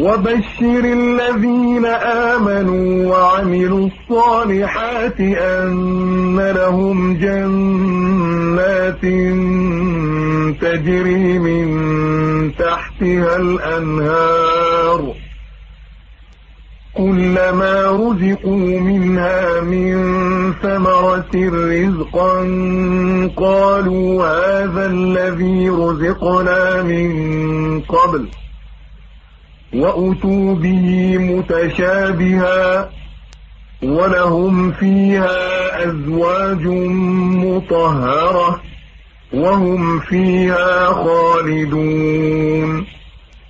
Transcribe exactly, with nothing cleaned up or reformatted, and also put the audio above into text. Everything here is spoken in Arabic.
وبشر الذين آمنوا وعملوا الصالحات أن لهم جنات تجري من تحتها الأنهار كلما رزقوا منها من ثمرة رزقا قالوا هذا الذي رزقنا من قبل وأتوا به متشابها ولهم فيها أزواج مطهرة وهم فيها خالدون.